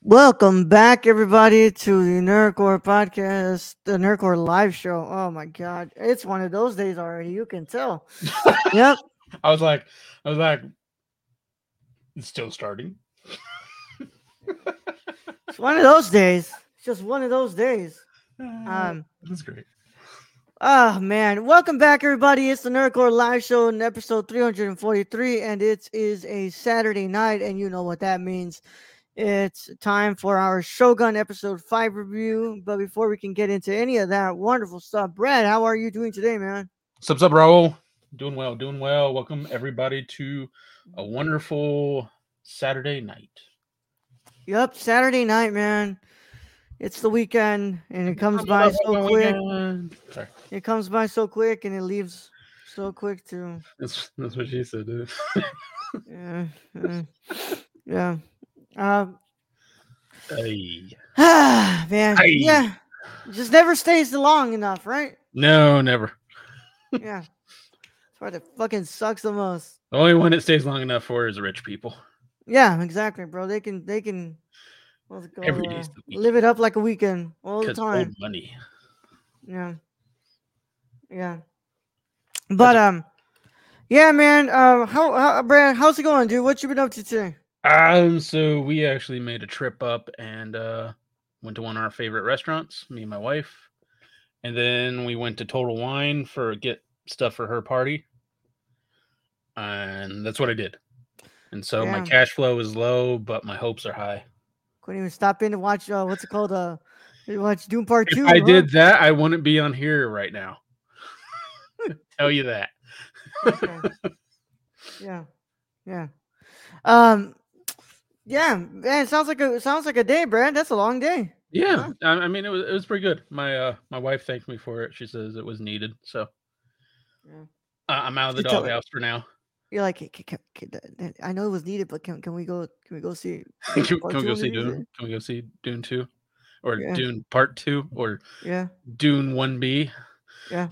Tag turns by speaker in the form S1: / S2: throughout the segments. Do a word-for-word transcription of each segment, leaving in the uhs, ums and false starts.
S1: Welcome back, everybody, to the Nerdcore podcast, the Nerdcore live show. Oh my God, it's one of those days already. You can tell. Yep,
S2: I was like, I was like, it's still starting.
S1: it's one of those days. It's just one of those days. Um,
S2: That's great.
S1: oh man, welcome back, everybody. It's the Nerdcore live show in episode three hundred forty-three, and it is a Saturday night, and you know what that means. It's time for our Shogun episode five review. But before we can get into any of that wonderful stuff, Brad, how are you doing today, man?
S2: Sup, sup, Raul? Doing well, doing well. Welcome everybody to a wonderful Saturday night.
S1: Yep, Saturday night, man. It's the weekend, and it comes by so quick.
S2: Sorry,
S1: It comes by so quick, and it leaves so quick too.
S2: that's that's what she said, dude.
S1: Yeah, uh, yeah. Um,
S2: Hey,
S1: man,
S2: hey.
S1: yeah. Just never stays long enough, right?
S2: No, never.
S1: Yeah. That's why it fucking sucks the most.
S2: The only one it stays long enough for is rich people.
S1: Yeah, exactly, bro. They can, they can. What's it called?
S2: Every
S1: Uh,
S2: day's the weekend.
S1: live it up like a weekend all the
S2: Because
S1: time.
S2: old money.
S1: Yeah. Yeah. But um, yeah, man. Uh, how, how, Brad? How's it going, dude? What you been up to today?
S2: Um, so we actually made a trip up and uh went to one of our favorite restaurants, me and my wife. And then we went to Total Wine for get stuff for her party. And that's what I did. And so my
S1: Yeah.
S2: cash flow is low, but my hopes are high.
S1: Couldn't even stop in to watch. Uh, what's it called? Uh, you watch Doom Part
S2: If
S1: Two.
S2: I
S1: huh?
S2: did that, I wouldn't be on here right now. Tell you that.
S1: Okay. Yeah. Yeah. Um. Yeah, man. It sounds like a it sounds like a day, Brad. That's a long day.
S2: Yeah, I, I mean it was it was pretty good. My uh my wife thanked me for it. She says it was needed. So
S1: Yeah.
S2: uh, I'm out of the
S1: You tell her.
S2: doghouse for now.
S1: You're like, "Can- can- can- can- I know it was needed, but can can we go? Can we go see?
S2: can,
S1: uh,
S2: can
S1: part
S2: we
S1: two
S2: go
S1: of the
S2: see
S1: music?"
S2: Dune? Can we go see Dune two, or
S1: Yeah.
S2: Dune Part two, or
S1: Yeah.
S2: Dune one B?
S1: Yeah.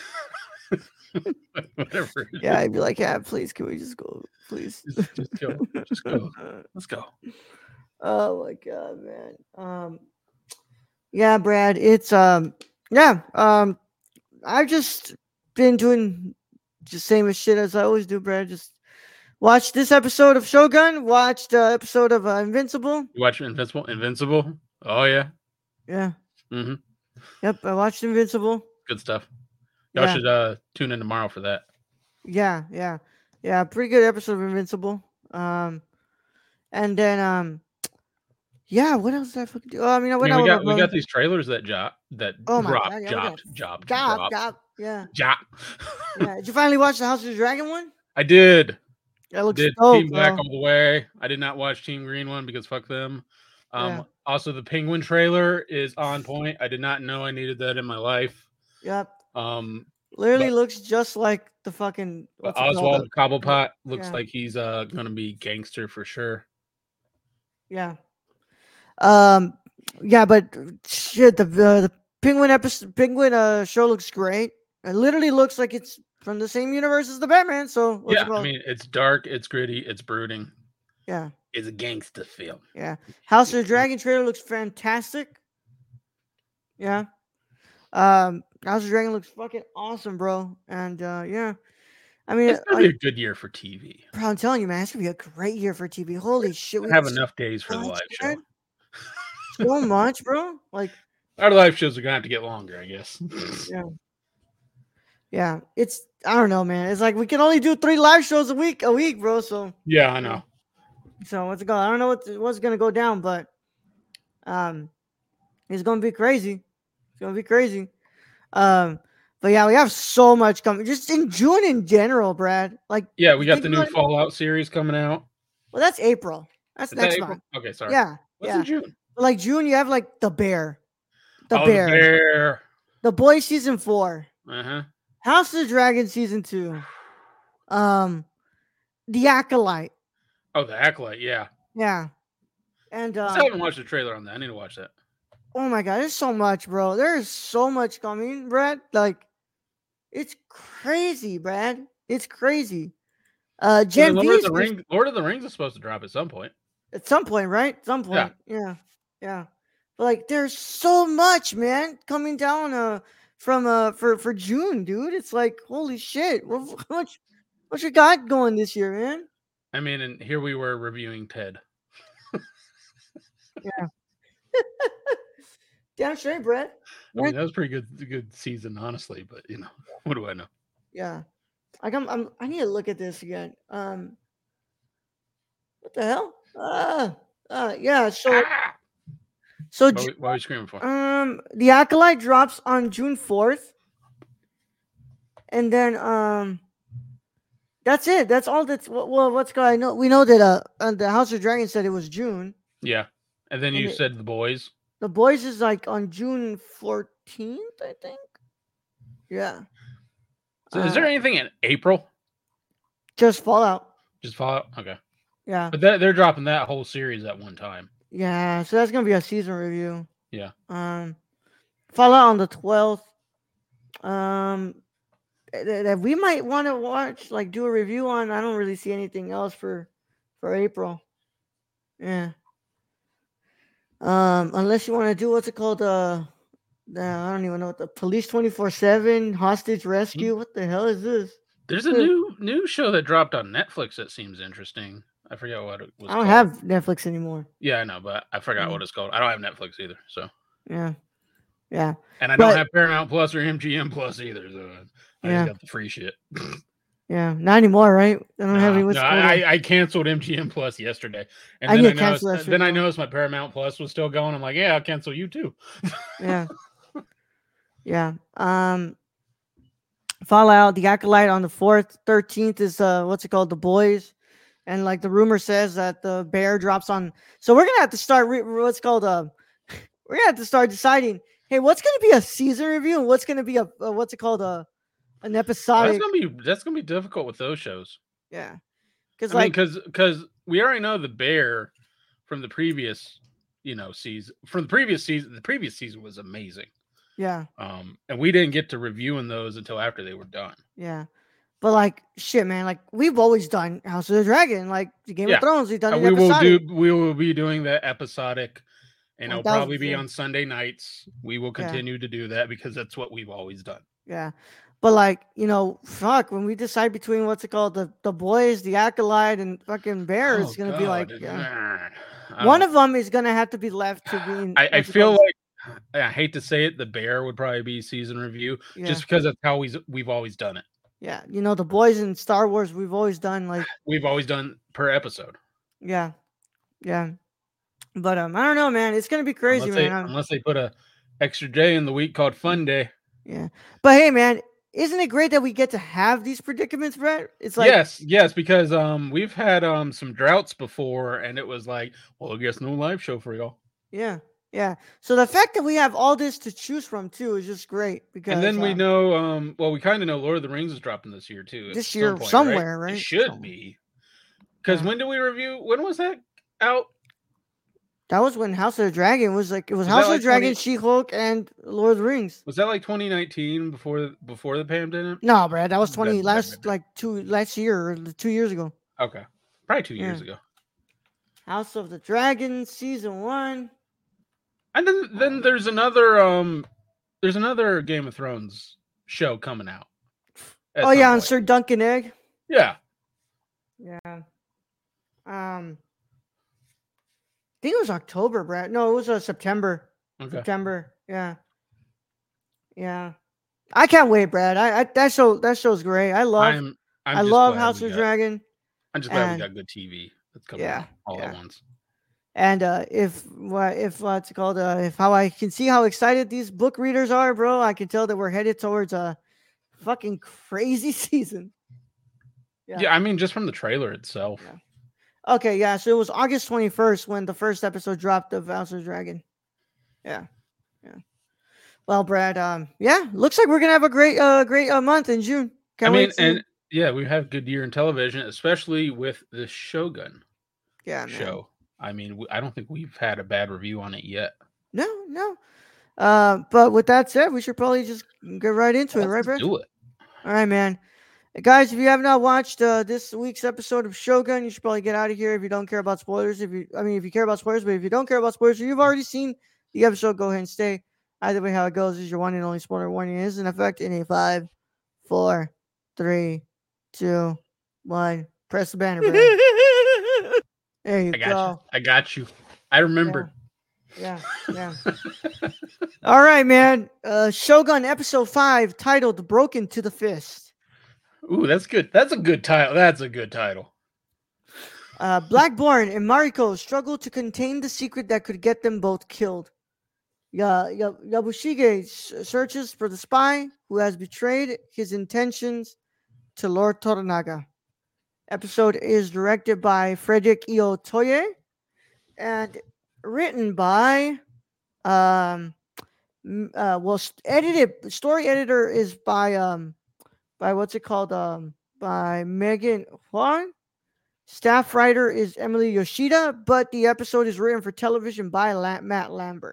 S2: Whatever.
S1: Yeah. I'd be like, yeah, please, can we just go, please?
S2: Just, just go. Just go. Let's go.
S1: Oh my god, man. Um. Yeah, Brad. It's um. Yeah. Um. I've just been doing the same as shit as I always do, Brad. Just watched this episode of Shogun. Watched the episode of uh, Invincible.
S2: You watch Invincible? Invincible? Oh yeah.
S1: Yeah.
S2: Mm-hmm.
S1: Yep. I watched Invincible.
S2: Good stuff. Y'all
S1: Yeah.
S2: should uh tune in tomorrow for that.
S1: Yeah. Yeah. Yeah. Pretty good episode of Invincible. Um. And then um. Yeah. What else did I fucking do? Oh, I mean, I
S2: I
S1: went
S2: mean,
S1: out
S2: we
S1: with my
S2: got we
S1: brother.
S2: got these trailers that job that
S1: Oh my
S2: dropped,
S1: god. Yeah. We
S2: dropped,
S1: got
S2: dropped,
S1: Gop.
S2: dropped,
S1: Gop. Yeah.
S2: Jop.
S1: Yeah. Did you finally watch the House of the Dragon one?
S2: I did.
S1: That looks
S2: Did
S1: dope,
S2: Team Black
S1: bro.
S2: all the way. I did not watch Team Green one because fuck them. Um,
S1: Yeah.
S2: Also, the Penguin trailer is on point. I did not know I needed that in my life.
S1: Yep.
S2: Um,
S1: Literally
S2: but-
S1: looks just like the fucking
S2: but
S1: what's it called?
S2: Oswald Cobblepot looks
S1: yeah.
S2: like he's uh gonna be gangster for sure.
S1: Yeah. Um. Yeah, but shit, the uh, the Penguin episode, Penguin uh show looks great. It literally looks like it's from the same universe as the Batman. So what's
S2: Yeah,
S1: it called?
S2: I mean it's dark, it's gritty, it's brooding.
S1: yeah.
S2: It's a gangster film.
S1: Yeah. House of the Dragon trailer looks fantastic. Yeah. Um. House of the Dragon looks fucking awesome, bro. And uh, yeah. I mean,
S2: It's gonna
S1: like,
S2: be a good year for T V.
S1: bro, I'm telling you, man, it's gonna be a great year for T V. Holy shit, we
S2: I have
S1: got
S2: enough days for the
S1: so
S2: live
S1: much,
S2: show.
S1: man. So much, bro. Like,
S2: Our live shows are gonna have to get longer, I guess.
S1: yeah. Yeah, it's I don't know, man. It's like we can only do three live shows a week, a week, bro. So,
S2: Yeah, I know.
S1: so what's it going? I don't know what's what's gonna go down, but um, it's gonna be crazy. It's gonna be crazy. Um, but yeah, we have so much coming. Just in June in general, Brad. Like,
S2: Yeah, we got
S1: think
S2: the new
S1: about it-
S2: Fallout series coming out.
S1: Well, that's April. That's
S2: Is that
S1: next
S2: April?
S1: month.
S2: Okay, sorry.
S1: Yeah,
S2: What's
S1: yeah.
S2: in June?
S1: But like June, you have like the Bear, the
S2: oh,
S1: Bear,
S2: the Bear.
S1: the Boy season four,
S2: Uh-huh.
S1: House of the Dragon season two, um, the Acolyte.
S2: Oh, the Acolyte, yeah.
S1: Yeah. And
S2: I
S1: um,
S2: still haven't watched the trailer on that. I need to watch that.
S1: oh my god, there's so much, bro. There's so much coming, Brad. Like, it's crazy, Brad. It's crazy. Uh,
S2: So
S1: Gen
S2: the
S1: V
S2: Lord of
S1: is
S2: the
S1: gonna-
S2: Rings, Lord of the Rings is supposed to drop at some point.
S1: At some point, right? At some point. Yeah. yeah. Yeah. But like there's so much, man, coming down uh from uh for for June, dude. It's like holy shit. What what what you got going this year, man?
S2: I mean, and here we were reviewing Ted.
S1: Yeah. Damn straight, Brett.
S2: I mean, that was pretty good good season, honestly, but you know, what do I know?
S1: Yeah. Like I'm I'm I need to look at this again. Um what the hell? Uh uh yeah, so
S2: Ah!
S1: so
S2: What, what are you screaming for?
S1: um the Acolyte drops on June fourth. And then um that's it. That's all that's well what's going I know we know that uh, uh the House of Dragon said it was June.
S2: Yeah. And then
S1: And
S2: you
S1: it,
S2: said The Boys.
S1: The Boys is like on June fourteenth, I think. Yeah.
S2: So is there
S1: Uh,
S2: anything in April?
S1: just Fallout.
S2: Just Fallout? Okay.
S1: Yeah.
S2: But that, they're dropping that whole series at one time.
S1: Yeah, so that's gonna be a season review.
S2: Yeah.
S1: Um Fallout on the twelfth. Um that, that we might want to watch, like do a review on. I don't really see anything else for for April. Yeah. Um, unless you want to do what's it called? Uh, the, I don't even know what the Police twenty-four seven hostage rescue. What the hell is this?
S2: There's a new new show that dropped on Netflix that seems interesting. I forget what it was.
S1: I don't
S2: called.
S1: have Netflix anymore.
S2: Yeah, I know, but I forgot
S1: Yeah.
S2: what it's called. I don't have Netflix either, so
S1: Yeah, yeah.
S2: and I
S1: But-
S2: don't have Paramount Plus or M G M Plus either. So I
S1: Yeah.
S2: just got the free shit.
S1: Yeah, not anymore, right? I don't have
S2: Nah,
S1: any. what's
S2: no,
S1: called,
S2: I, I canceled M G M Plus yesterday, and
S1: I
S2: then
S1: need
S2: I
S1: to cancel
S2: noticed
S1: that
S2: then
S1: shit,
S2: I
S1: bro.
S2: noticed my Paramount Plus was still going. I'm like, yeah, I'll cancel you too.
S1: Yeah, yeah. Um, Fallout, The Acolyte on the fourth, thirteenth is uh, what's it called? The Boys, and like the rumor says that the Bear drops on. So we're gonna have to start. Re- what's called? Uh, we're gonna have to start deciding. Hey, what's gonna be a season review, and what's gonna be a, a what's it called? A an
S2: Well,
S1: episodic.
S2: that's gonna be that's gonna be difficult with those shows.
S1: Yeah, because
S2: I mean,
S1: like
S2: because because we already know the Bear from the previous, you know, season from the previous season. The previous season was amazing.
S1: yeah,
S2: Um, and we didn't get to reviewing those until after they were done.
S1: yeah. But like shit, man. Like we've always done House of the Dragon, like the Game
S2: Yeah.
S1: of Thrones. We've done
S2: Uh,
S1: it
S2: we will
S1: episodic.
S2: do. We will be doing that episodic, and it'll
S1: One thousand
S2: probably be
S1: percent.
S2: on Sunday nights. We will
S1: Yeah.
S2: continue to do that because that's what we've always done.
S1: Yeah. But like, you know, fuck, when we decide between what's it called, the the Boys, the Acolyte, and fucking Bear,
S2: Oh,
S1: it's gonna be like
S2: God.
S1: yeah.
S2: I
S1: One
S2: don't-
S1: of them is gonna have to be left to be. In,
S2: I, I
S1: what's it
S2: feel
S1: called?
S2: like I hate to say it, the Bear would probably be season review
S1: yeah,
S2: just because that's how we we've always done it.
S1: yeah. You know, the Boys in Star Wars, we've always done like
S2: We've always done per episode.
S1: yeah, yeah. But um, I don't know, man. It's gonna be crazy,
S2: unless they,
S1: man. I'm-
S2: unless they put a extra day in the week called Fun Day.
S1: yeah. But hey, man, isn't it great that we get to have these predicaments, Brett? It's like
S2: yes, yes, because um we've had um some droughts before, and it was like, well, I guess no live show for y'all.
S1: yeah, yeah. So the fact that we have all this to choose from too is just great because
S2: And then we
S1: uh,
S2: know, um, well, we kind of know Lord of the Rings is dropping this year too. at
S1: This
S2: some
S1: year
S2: point,
S1: somewhere,
S2: right?
S1: right?
S2: It should
S1: So-
S2: be. Because
S1: Yeah.
S2: when did we review? When was that out?
S1: that was when House of the Dragon was like it was
S2: Was
S1: House
S2: that
S1: of
S2: like
S1: the Dragon,
S2: twenty
S1: She-Hulk, and Lord of the Rings.
S2: Was that like twenty nineteen before before the pandemic?
S1: No, Brad, that was twenty
S2: Right, right,
S1: last
S2: right.
S1: like two last year or two years ago.
S2: Okay, probably two years
S1: Yeah.
S2: ago.
S1: House of the Dragon season one.
S2: And then then there's another um there's another Game of Thrones show coming out. at
S1: Oh
S2: some
S1: yeah, on
S2: point.
S1: Sir Duncan Egg.
S2: Yeah.
S1: Yeah. Um. I think it was October, Brad. No, it was uh, September.
S2: Okay.
S1: September. Yeah. Yeah. I can't wait, Brad. I, I that show that show's great. I love
S2: I'm I'm
S1: I
S2: just
S1: love
S2: glad
S1: House
S2: we
S1: of
S2: got-
S1: the Dragon.
S2: I'm just glad
S1: and-
S2: we got good T V that's coming
S1: Yeah,
S2: out all
S1: yeah.
S2: at once.
S1: And uh, if what if what's it called? Uh, if how I can see how excited these book readers are, bro, I can tell that we're headed towards a fucking crazy season.
S2: Yeah.
S1: Yeah.
S2: I mean, just from the trailer itself.
S1: Yeah. Okay, yeah. So it was August twenty-first when the first episode dropped of House of the Dragon. Yeah, yeah. Well, Brad, um, yeah, looks like we're gonna have a great, uh, great uh, month in June. Can't
S2: I mean,
S1: wait to-
S2: and yeah, we have good year in television, especially with the Shogun
S1: yeah, man.
S2: show. I mean, we, I don't think we've had a bad review on it yet.
S1: No, no. Uh, but with that said, we should probably just get right into it,
S2: Let's
S1: right,
S2: just
S1: Brad?
S2: do it.
S1: All right, man. Guys, if you have not watched uh, this week's episode of Shogun, you should probably get out of here if you don't care about spoilers. If you, I mean, if you care about spoilers, but if you don't care about spoilers, or you've already seen the episode, go ahead and stay. Either way, how it goes is your one and only spoiler warning is in effect in a five, four, three, two, one. Press the banner, Brad. There you
S2: I got
S1: go.
S2: you. I got you. I remembered.
S1: Yeah, yeah. yeah. All right, man. Uh, Shogun episode five, titled "Broken to the Fist."
S2: Ooh, that's good. That's a good title. That's a good title.
S1: Uh, Blackborn and Mariko struggle to contain the secret that could get them both killed. Ya, ya, Yabushige s- searches for the spy who has betrayed his intentions to Lord Toranaga. Episode is directed by Frederick Io Toye and written by um m- uh well st- edited story editor is by um by what's it called um by Megan Huang. Staff writer is Emily Yoshida, but the episode is written for television by La- Matt Lambert.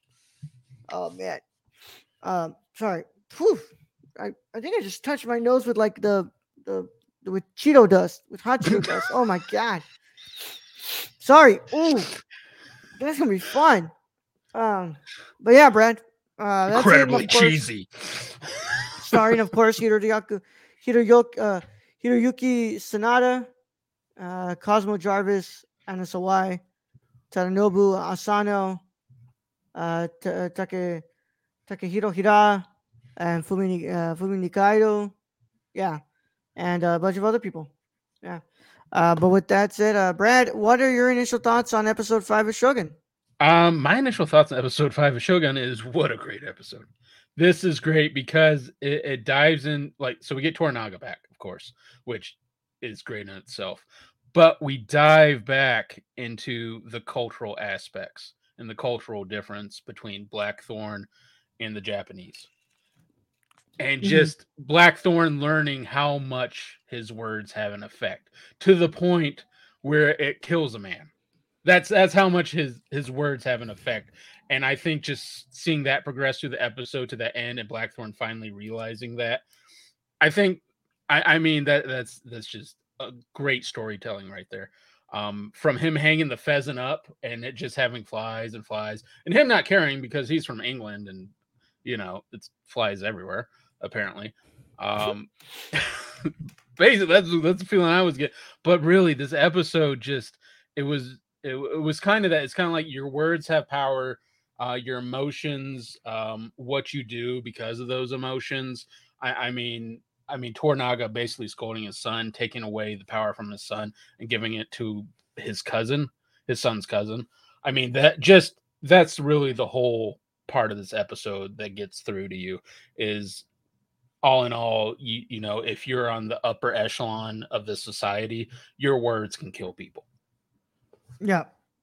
S1: Oh man. Um, sorry. Whew. I, I think I just touched my nose with like the the, the with Cheeto dust, with hot Cheeto dust. Oh my god. Sorry. Ooh, that's gonna be fun. Um, but yeah, Brad. Uh, that's
S2: Incredibly
S1: it. Of course,
S2: cheesy.
S1: starring, of course, Hiroyuki Hiroyuki, uh, Hiroyuki Sanada, uh, Cosmo Jarvis, Anna Sawai, Tadanobu Asano, uh, Ta- Take Takehiro Hira, and Fumi, Ni- uh, Fumi Nikaido. Yeah. And a bunch of other people. Yeah. Uh, but with that said, uh, Brad, what are your initial thoughts on episode five of Shogun?
S2: Um, my initial thoughts on episode five of Shogun is what a great episode. This is great because it, it dives in like so we get Toranaga back, of course, which is great in itself. But we dive back into the cultural aspects and the cultural difference between Blackthorn and the Japanese. And
S1: Mhm.
S2: just Blackthorn learning how much his words have an effect to the point where it kills a man. That's that's how much his his words have an effect. And I think just seeing that progress through the episode to the end and Blackthorn finally realizing that, I think I, I mean that that's that's just a great storytelling right there. Um, from him hanging the pheasant up and it just having flies and flies, and him not caring because he's from England and you know it's flies everywhere apparently. Um, basically, that's that's the feeling I was getting. But really, this episode just it was it, it was kind of that. It's kind of like your words have power, uh, your emotions, um, what you do because of those emotions. I, I mean, I mean, Tornaga basically scolding his son, taking away the power from his son and giving it to his cousin, his son's cousin. I mean, that just that's really the whole part of this episode that gets through to you is all in all, you, you know, if you're on the upper echelon of the society, your words can kill people.
S1: Yeah.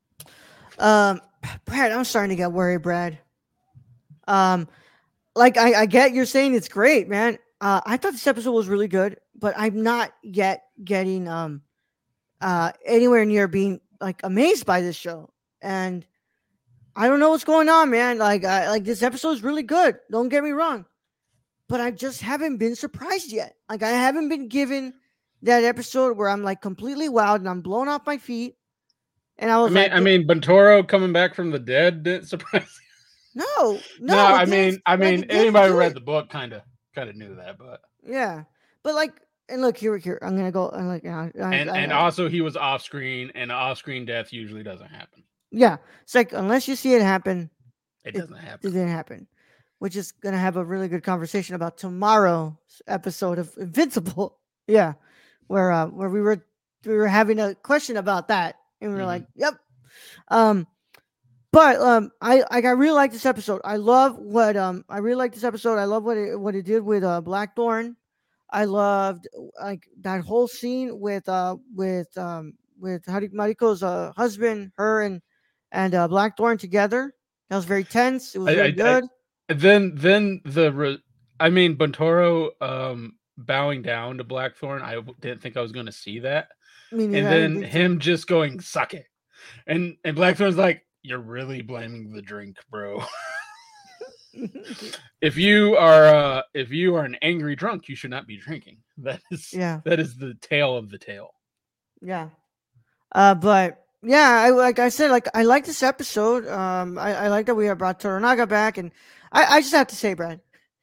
S1: Um, Brad, I'm starting to get worried, Brad. Um, like I, I get you're saying it's great, man. Uh, I thought this episode was really good, but I'm not yet getting um uh anywhere near being like amazed by this show. And I don't know what's going on, man. Like I like this episode is really good. Don't get me wrong. But I just haven't been surprised yet. Like I haven't been given that episode where I'm like completely wowed and I'm blown off my feet. And I
S2: I
S1: was
S2: mean,
S1: like,
S2: I
S1: yeah,
S2: mean, Bentoro coming back from the dead didn't surprise.
S1: no,
S2: No,
S1: no, it
S2: I
S1: didn't.
S2: mean, I
S1: Like
S2: mean,
S1: it didn't
S2: anybody who
S1: do
S2: read
S1: it.
S2: the book kind of kind of knew that, but
S1: Yeah, but like, and look here, here. I'm gonna go. I'm like, I, I,
S2: and and
S1: I,
S2: also he was off screen, and off screen death usually doesn't happen.
S1: yeah. It's like unless you see it happen,
S2: It
S1: it,
S2: doesn't
S1: it
S2: happen.
S1: didn't happen. Which is gonna have a really good conversation about tomorrow's episode of Invincible. Yeah, where uh, where we were we were having a question about that, and we were
S2: Mhm.
S1: like, yep. Um, but um, I like I really like this episode. I love what um I really like this episode. I love what it what it did with uh Blackthorn. I loved like that whole scene with uh with um with Hari- Mariko's uh husband, her and and uh, Blackthorn together. That was very tense. It was
S2: I,
S1: very
S2: I, I
S1: good.
S2: then then the re- I mean Bentoro um bowing down to Blackthorn. I w- didn't think I was going to see that,
S1: Me
S2: and
S1: neither. I didn't
S2: then
S1: think so.
S2: him just going suck it, and and Blackthorn's like, you're really blaming the drink, bro. if you are uh, if you are an angry drunk, you should not be drinking. That is
S1: Yeah.
S2: that is the tale of the tale.
S1: Yeah. Uh, but yeah, I like I said, like I like this episode. Um, I, I like that we have brought Toranaga back, and I, I just have to say, Brad,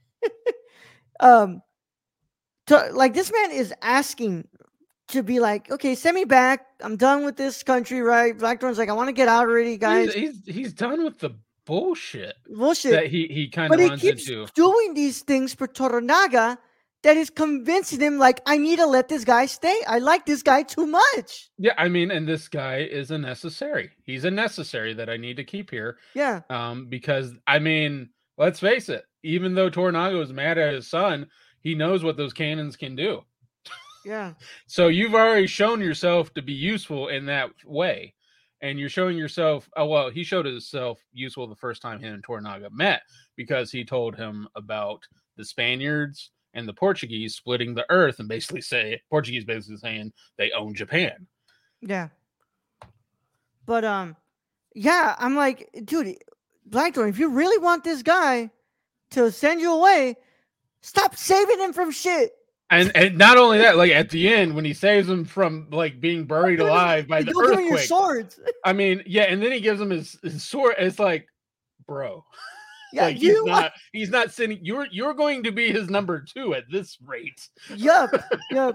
S1: um, to, like this man is asking to be like, okay, send me back. I'm done with this country, right? Blackthorn's like, I want to get out already,
S2: He's
S1: guys.
S2: he's he's done with the bullshit
S1: Bullshit.
S2: that he he kind
S1: But
S2: of
S1: he
S2: runs
S1: keeps
S2: into.
S1: doing these things for Toranaga that is convincing him, like, I need to let this guy stay. I like this guy too much.
S2: Yeah, I mean, and this guy is a necessary. He's a necessary that I need to keep here.
S1: Yeah.
S2: Um, because I mean, let's face it, even though Toranaga is mad at his son, he knows what those cannons can do.
S1: Yeah.
S2: So you've already shown yourself to be useful in that way. And you're showing yourself, oh, well, he showed himself useful the first time him and Toranaga met because he told him about the Spaniards and the Portuguese splitting the earth and basically say, Portuguese basically saying they own Japan.
S1: Yeah. But, um, yeah, I'm like, dude, Blackthorn, if you really want this guy to send you away, stop saving him from shit.
S2: And and not only that, like at the end when he saves him from like being buried alive by the
S1: You'll give him your
S2: earthquake.
S1: swords.
S2: I mean, yeah, and then he gives him his, his sword. It's like, bro,
S1: Yeah,
S2: like he's
S1: you
S2: not he's not sending you're you're going to be his number two at this rate.
S1: Yup. Yup.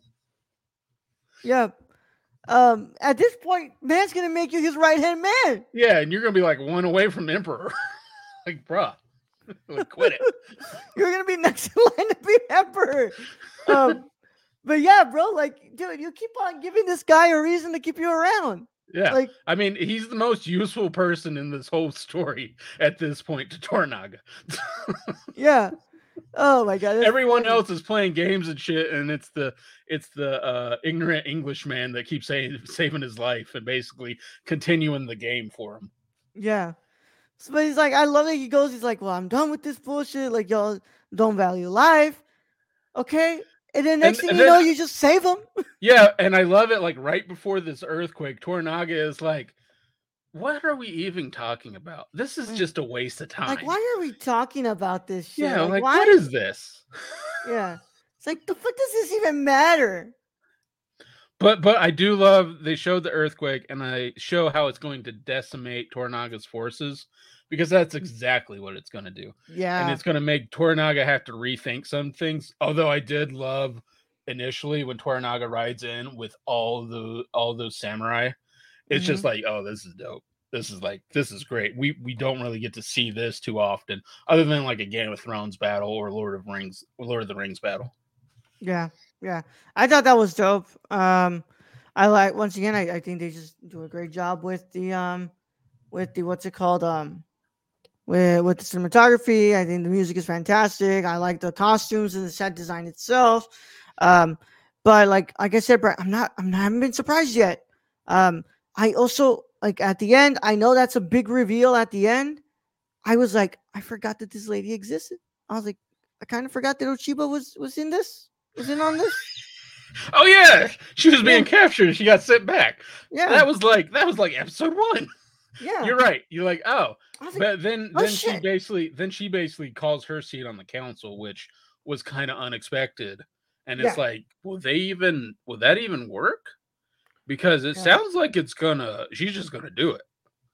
S1: Yup. Um, at this point, man's gonna make you his right hand man.
S2: Yeah, and you're gonna be like one away from emperor. Like, bruh, like, quit it.
S1: You're gonna be next in line to be emperor. Um, but yeah, bro, like, dude, you keep on giving this guy a reason to keep you around.
S2: Yeah,
S1: Like,
S2: I mean, he's the most useful person in this whole story at this point to Toranaga.
S1: yeah. Oh my god. that's
S2: Everyone
S1: funny.
S2: else is playing games and shit, and it's the it's the uh, ignorant Englishman that keeps saying saving his life and basically continuing the game for him.
S1: Yeah. So, but he's like, I love that he goes, he's like, well, I'm done with this bullshit. Like, y'all don't value life. Okay. And then next
S2: And-
S1: thing
S2: and
S1: you
S2: then-
S1: know, you just save him.
S2: Yeah, and I love it. Like right before this earthquake, Toranaga is like, "What are we even talking about? This is
S1: Mm.
S2: just a waste of time."
S1: Like, why are we talking about this shit?
S2: Yeah, like,
S1: why?
S2: what is this?
S1: Yeah. It's like, the fuck does this even matter?
S2: But but I do love they showed the earthquake and I show how it's going to decimate Toranaga's forces because that's exactly what it's going to do.
S1: Yeah.
S2: And it's going to make Toranaga have to rethink some things. Although I did love initially when Toranaga rides in with all the all those samurai. It's
S1: Mm-hmm.
S2: just like, oh, this is dope. This is like this is great. We we don't really get to see this too often, other than like a Game of Thrones battle or Lord of Rings, Lord of the Rings battle.
S1: Yeah, yeah. I thought that was dope. Um, I like once again. I, I think they just do a great job with the um, with the what's it called um, with with the cinematography. I think the music is fantastic. I like the costumes and the set design itself. Um, but like like I said, Brett, I'm not I'm not I haven't been surprised yet. Um, I also like at the end. I know that's a big reveal at the end. I was like, I forgot that this lady existed. I was like, I kind of forgot that Ochiba was was in this. Was in on this?
S2: Oh yeah, she was being
S1: Yeah.
S2: captured. She got sent back.
S1: Yeah,
S2: That was like that was like episode one.
S1: yeah.
S2: You're right. You're like, oh,
S1: I was like,
S2: but then
S1: oh,
S2: then she
S1: shit.
S2: basically then she basically calls her seat on the council, which was kind of unexpected. And it's
S1: Yeah.
S2: like, will they even will that even work? Because it
S1: Yeah.
S2: sounds like it's gonna she's just gonna do it.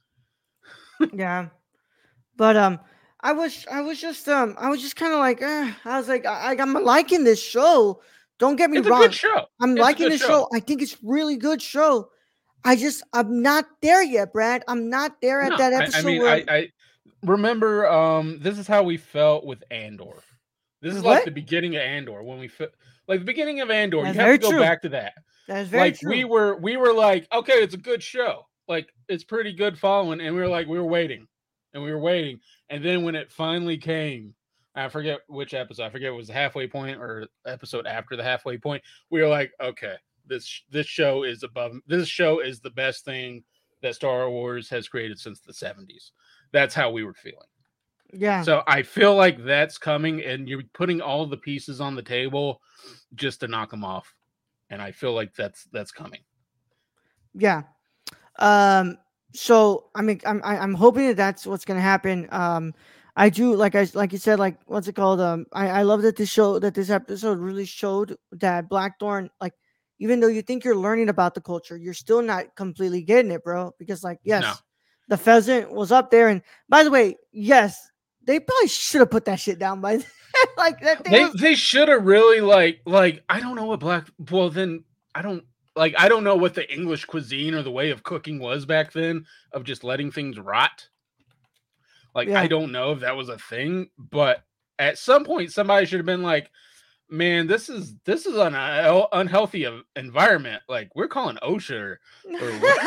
S1: yeah. But um, I was I was just um I was just kind of like eh. I was like I, I'm liking this show. Don't get me
S2: It's a
S1: wrong.
S2: good show.
S1: I'm
S2: It's a
S1: liking
S2: good
S1: this show.
S2: show.
S1: I think it's really good show. I just I'm not there yet, Brad. I'm not there at
S2: No,
S1: that
S2: I,
S1: episode
S2: I mean,
S1: where
S2: I, I remember. Um, this is how we felt with Andor. This is
S1: What?
S2: like the beginning of Andor when we fe- like the beginning of Andor.
S1: That's
S2: you have
S1: very
S2: to go
S1: true.
S2: back to that.
S1: that is very
S2: Like
S1: true.
S2: we were, we were like, okay, it's a good show. Like it's pretty good following, and we were like, we were waiting, and we were waiting, and then when it finally came, I forget which episode. I forget it was the halfway point or episode after the halfway point. We were like, okay, this this show is above. This show is the best thing that Star Wars has created since the seventies. That's how we were feeling.
S1: yeah.
S2: So I feel like that's coming, and you're putting all the pieces on the table just to knock them off. And I feel like that's that's coming.
S1: Yeah. Um. So I mean, I'm I- I'm hoping that that's what's gonna happen. Um. I do like I like you said, like what's it called? Um, I I love that this show that this episode really showed that Blackthorn, like, even though you think you're learning about the culture, you're still not completely getting it, bro. Because like,
S2: No,
S1: yes, the pheasant was up there, and by the way, yes, they probably should have put that shit down by then. Like that thing
S2: they
S1: was,
S2: they should have really like like I don't know what black. Well, then I don't like I don't know what the English cuisine or the way of cooking was back then of just letting things rot. Like I
S1: yeah.
S2: don't know if that was a thing, but at some point somebody should have been like, "Man, this is this is an uh, unhealthy of- environment. Like we're calling OSHA or, or what?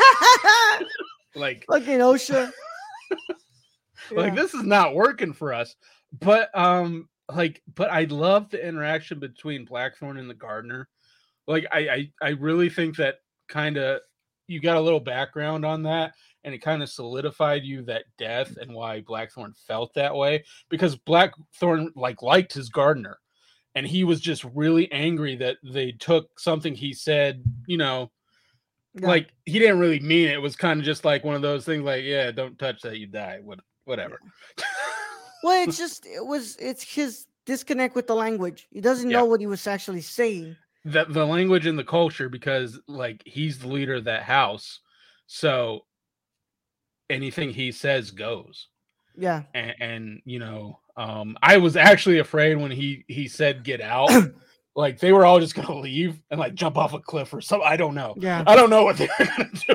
S2: Like
S1: Fucking OSHA.
S2: like
S1: Yeah.
S2: this is not working for us." But um, like, but I love the interaction between Blackthorn and the gardener. Like I I, I really think that kind of you got a little background on that and it kind of solidified you that death and why Blackthorn felt that way because Blackthorn like liked his gardener and he was just really angry that they took something he said, you know,
S1: Yeah.
S2: like he didn't really mean it. It was kind of just like one of those things like, yeah, don't touch that, you die, what whatever.
S1: Well, it's just it was it's his disconnect with the language. He doesn't
S2: Yeah.
S1: know what he was actually saying.
S2: The the language and the culture because like he's the leader of that house. So anything he says goes.
S1: Yeah.
S2: And, and you know, um, I was actually afraid when he he said get out. Like they were all just gonna leave and like jump off a cliff or something. I don't know.
S1: Yeah.
S2: I don't know what they're gonna do.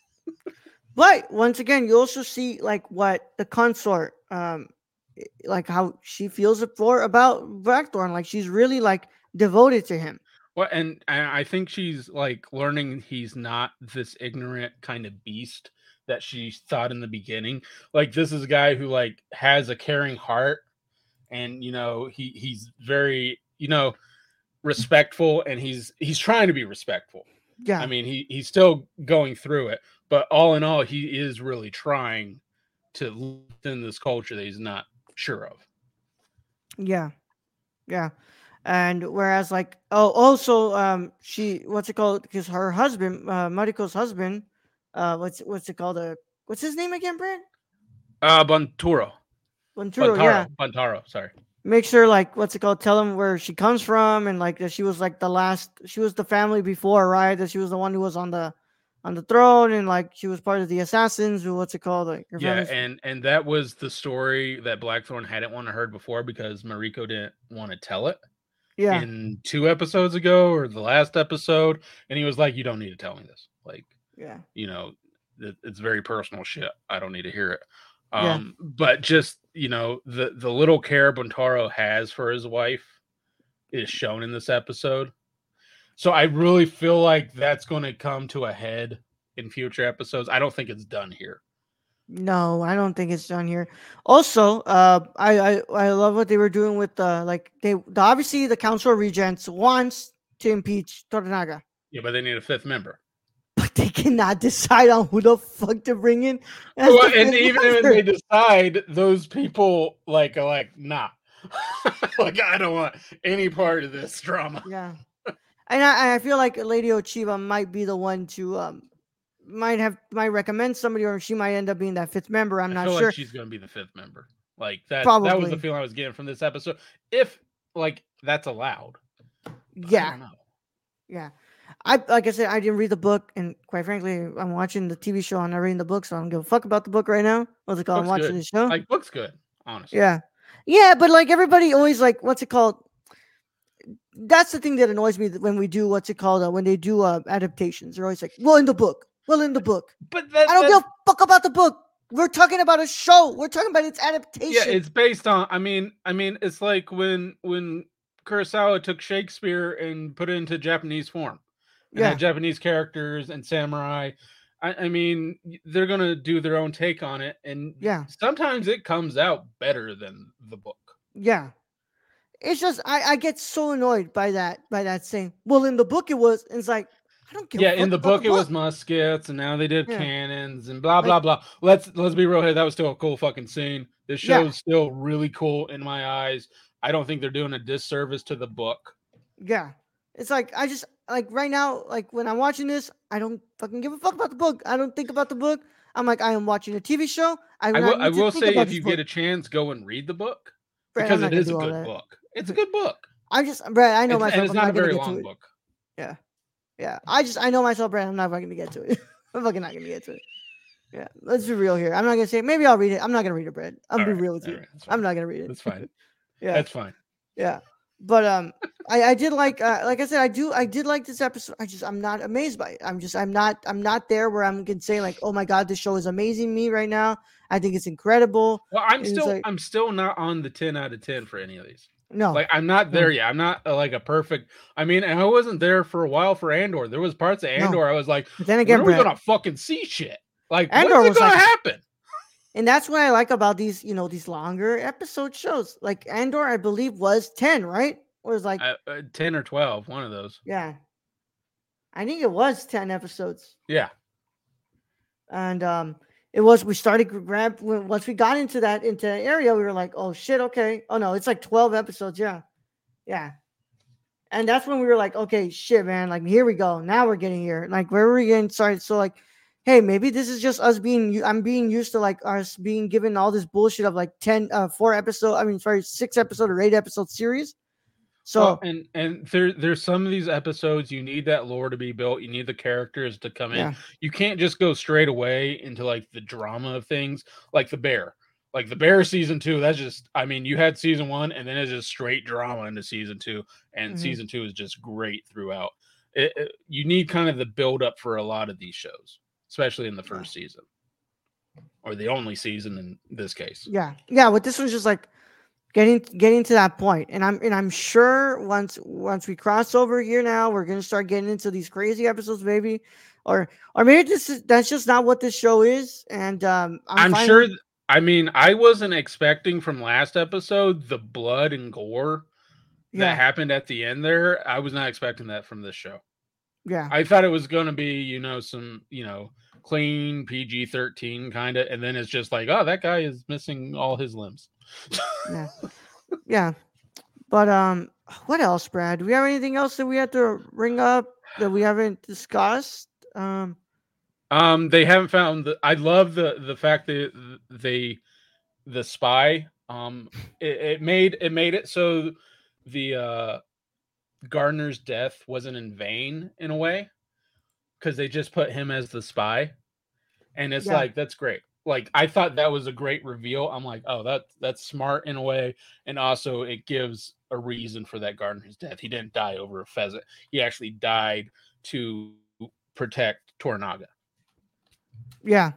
S1: But once again, you also see like what the consort, um, i- like how she feels it for about Blackthorn. Like she's really like devoted to him.
S2: Well, and, and I think she's like learning he's not this ignorant kind of beast that she thought in the beginning. Like this is a guy who like has a caring heart, and you know he he's very you know respectful, and he's he's trying to be respectful.
S1: Yeah.
S2: I mean, he he's still going through it, but all in all, he is really trying to live in this culture that he's not sure of.
S1: Yeah. Yeah. And whereas like oh also um she what's it called, because her husband, uh Mariko's husband, uh what's what's it called, uh what's his name again, Brad?
S2: Uh, Bonturo,
S1: Monturo, yeah.
S2: Bontaro, Bontaro. Sorry.
S1: Make sure like what's it called, tell him where she comes from, and like that she was like the last, she was the family before, right? That she was the one who was on the on the throne, and like she was part of the assassins who, what's it called, like her
S2: Yeah,
S1: family's.
S2: and and that was the story that Blackthorn hadn't want to heard before because Mariko didn't want to tell it
S1: Yeah.
S2: in two episodes ago or the last episode, and he was like, "You don't need to tell me this. Like,
S1: Yeah.
S2: you know, it, it's very personal shit. I don't need to hear it."
S1: Yeah.
S2: Um, but just you know, the the little care Bontaro has for his wife is shown in this episode. So I really feel like that's going to come to a head in future episodes. I don't think it's done here.
S1: No, I don't think it's done here. Also, uh, I I, I love what they were doing with the like they the, obviously the Council of Regents wants to impeach Toranaga,
S2: Yeah, but they need a fifth member.
S1: but they cannot decide on who the fuck to bring in. As
S2: Well,
S1: the
S2: and
S1: fifth
S2: even if
S1: member.
S2: they decide, those people like are like, nah. Like I don't want any part of this drama.
S1: Yeah, and I I feel like Lady Ochiba might be the one to um might have might recommend somebody, or she might end up being that fifth member. I'm
S2: I
S1: not
S2: feel
S1: sure.
S2: like she's gonna be the fifth member. Like that that was the
S1: Probably.
S2: feeling I was getting from this episode. If like that's allowed. But I
S1: Yeah,
S2: don't know.
S1: yeah. I like I said, I didn't read the book, and quite frankly, I'm watching the T V show. I'm not reading the book, so I don't give a fuck about the book right now. What's it called? I'm
S2: Book's
S1: watching
S2: good.
S1: the show.
S2: Like book's good, honestly.
S1: Yeah, yeah, but like everybody always like, what's it called? That's the thing that annoys me when we do what's it called, uh, when they do uh, adaptations. They're always like, well, in the book, well, in the book.
S2: But that,
S1: I don't
S2: that
S1: give a fuck about the book. We're talking about a show. We're talking about its adaptation.
S2: yeah, it's based on. I mean, I mean, it's like when when Kurosawa took Shakespeare and put it into Japanese form, and
S1: yeah,
S2: had Japanese characters and samurai. I, I mean, they're gonna do their own take on it, and
S1: yeah,
S2: sometimes it comes out better than the book.
S1: yeah. It's just I, I get so annoyed by that by that saying. Well, in the book it was. And it's like I don't give.
S2: Yeah,
S1: a fuck
S2: in the
S1: about
S2: book
S1: the
S2: it
S1: book.
S2: was muskets, and now they did
S1: Yeah.
S2: cannons and blah
S1: Like-
S2: blah blah. Let's let's be real here. That was still a cool fucking scene. This
S1: Yeah.
S2: show's still really cool in my eyes. I don't think they're doing a disservice to the book.
S1: Yeah, it's like I just like right now, like when I'm watching this, I don't fucking give a fuck about the book. I don't think about the book. I'm like, I am watching a T V show. I do
S2: I will
S1: not
S2: I
S1: need to
S2: will
S1: think
S2: say
S1: about
S2: if
S1: this
S2: you
S1: book.
S2: get a chance, go and read the book
S1: Brad, I'm
S2: because
S1: not
S2: it
S1: gonna
S2: is a
S1: do all
S2: good
S1: that.
S2: book. It's a good book.
S1: I just, Brad, I know
S2: It's, and
S1: myself.
S2: it's
S1: I'm
S2: not
S1: not
S2: a
S1: gonna
S2: very
S1: get to
S2: long
S1: it.
S2: book.
S1: Yeah, yeah. I just, I know myself, Brad. I'm not fucking gonna get to it. I'm fucking not gonna get to it. Yeah, let's be real here. I'm not gonna say maybe I'll read it. I'm not gonna read it, Brad. I'm
S2: All
S1: gonna be
S2: right,
S1: real with
S2: all
S1: you.
S2: right, that's
S1: I'm
S2: fine.
S1: not gonna read it.
S2: That's fine.
S1: Yeah,
S2: That's fine.
S1: yeah. But um, I, I did like, uh, like I said, I do, I did like this episode. I just, I'm not amazed by it. I'm just, I'm not, I'm not there where I'm gonna say like, oh my god, this show is amazing me right now. I think it's incredible.
S2: Well, I'm
S1: And it's
S2: still
S1: like,
S2: I'm still not on the ten out of ten for any of these.
S1: no,
S2: Like I'm not
S1: no,
S2: there yet. I'm not uh, like a perfect. I mean, and I wasn't there for a while for Andor. There was parts of
S1: no.
S2: Andor I was like,
S1: But then
S2: when
S1: again,
S2: are we
S1: Brad,
S2: gonna fucking see shit? Like,
S1: Andor
S2: when's it
S1: was
S2: gonna
S1: like,
S2: happen?
S1: and that's what I like about these, you know, these longer episode shows. Like Andor, I believe was ten, right? Or it was like,
S2: Uh, uh, ten or twelve, one of those.
S1: yeah, I think it was ten episodes.
S2: Yeah.
S1: And um it was we started to grab when, once we got into that into that area, we were like, oh shit, okay. Oh no, it's like twelve episodes, yeah. Yeah. And that's when we were like, okay, shit, man, like here we go. Now we're getting here. Like where were we getting started? So like, hey, maybe this is just us being I'm being used to like us being given all this bullshit of like ten uh four episode, I mean sorry, six episode or eight episode series.
S2: Well,
S1: So
S2: and and there there's some of these episodes you need that lore to be built. You need the characters to come in.
S1: yeah.
S2: You can't just go straight away into like the drama of things, like the Bear. Like the Bear season two, that's just I mean, you had season one and then it's just straight drama into season two, and
S1: Mhm.
S2: season two is just great throughout. It, it- you need kind of the build up for a lot of these shows, especially in the first season. Or the only season in this case.
S1: Yeah. Yeah, but this was just like getting getting to that point, and i'm and i'm sure once once we cross over here now, we're gonna start getting into these crazy episodes, maybe, or or maybe this is that's just not what this show is, and um i'm,
S2: I'm
S1: fine
S2: sure
S1: with,
S2: th- I mean, I wasn't expecting from last episode the blood and gore that
S1: yeah,
S2: happened at the end there. I was not expecting that from this show.
S1: yeah,
S2: I thought it was going to be, you know, some, you know, clean P G thirteen kind of, and then it's just like, oh, that guy is missing all his limbs.
S1: yeah, yeah. But um what else, Brad? Do we have anything else that we have to bring up that we haven't discussed? um
S2: Um, they haven't found the. I love the the fact that they the spy. Um, it, it made it made it so the uh Gardner's death wasn't in vain in a way, because they just put him as the spy, and it's
S1: yeah,
S2: like that's great. Like I thought that was a great reveal. I'm like, oh, that that's smart in a way, and also it gives a reason for that Gardner's death. He didn't die over a pheasant. He actually died to protect Tornaga.
S1: yeah,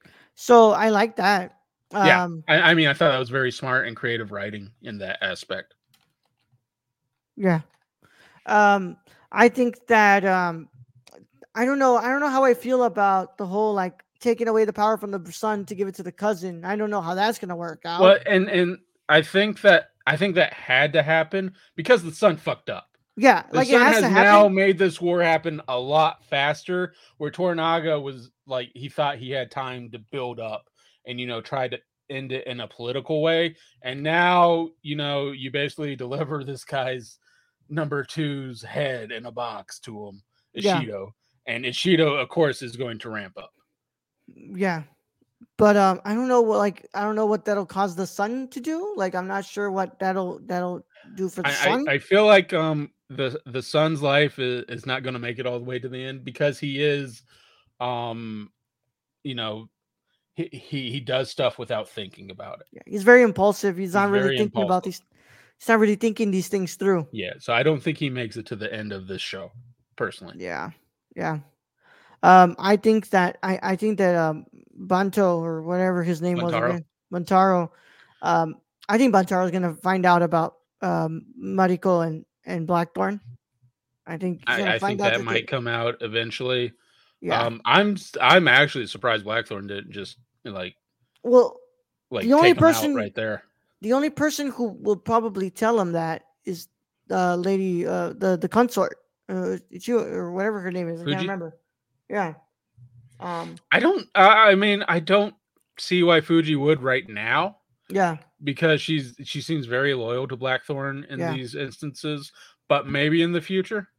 S1: so I like that.
S2: Yeah,
S1: um
S2: I, I mean, I thought that was very smart and creative writing in that aspect.
S1: yeah. um I think that um I don't know. I don't know how I feel about the whole like taking away the power from the son to give it to the cousin. I don't know how that's gonna work out.
S2: Well, and and I think that I think that had to happen because the son fucked up.
S1: Yeah,
S2: The
S1: like it
S2: sun
S1: has
S2: has
S1: to
S2: now
S1: happen.
S2: made this war happen a lot faster, where Tornaga was like he thought he had time to build up and you know try to end it in a political way, and now you know you basically deliver this guy's number two's head in a box to him,
S1: Yeah,
S2: Ishido, and Ishido of course is going to ramp up.
S1: yeah. But um, I don't know what like I don't know what that'll cause the son to do. Like I'm not sure what that'll that'll do for the
S2: I,
S1: son.
S2: I, I feel like um the the son's life is, is not going to make it all the way to the end because he is um you know he, he he does stuff without thinking about it.
S1: Yeah, he's very impulsive. He's
S2: He's
S1: not really
S2: very
S1: thinking about
S2: impulsive.
S1: these. He's not really thinking these things through.
S2: Yeah, so I don't think he makes it to the end of this show, personally.
S1: Yeah, yeah. Um, I think that I I think that um Banto or whatever his name was
S2: Montaro.
S1: again, Montaro. Um, I think Bantaro is gonna find out about um Mariko and and Blackthorn. I think he's gonna
S2: I, I
S1: find
S2: think
S1: out
S2: that
S1: that
S2: might
S1: they.
S2: come out eventually.
S1: Yeah.
S2: Um, I'm st- I'm actually surprised Blackthorn didn't just like
S1: Well, the
S2: like
S1: only
S2: take him out
S1: person
S2: right there.
S1: the only person who will probably tell him that is the lady, uh, the the consort, uh, Ichigo or whatever her name is. I can't
S2: Fuji.
S1: remember. Yeah. Um.
S2: I don't. I I mean, I don't see why Fuji would right now.
S1: Yeah.
S2: Because she's she seems very loyal to Blackthorn in
S1: Yeah.
S2: these instances, but maybe in the future.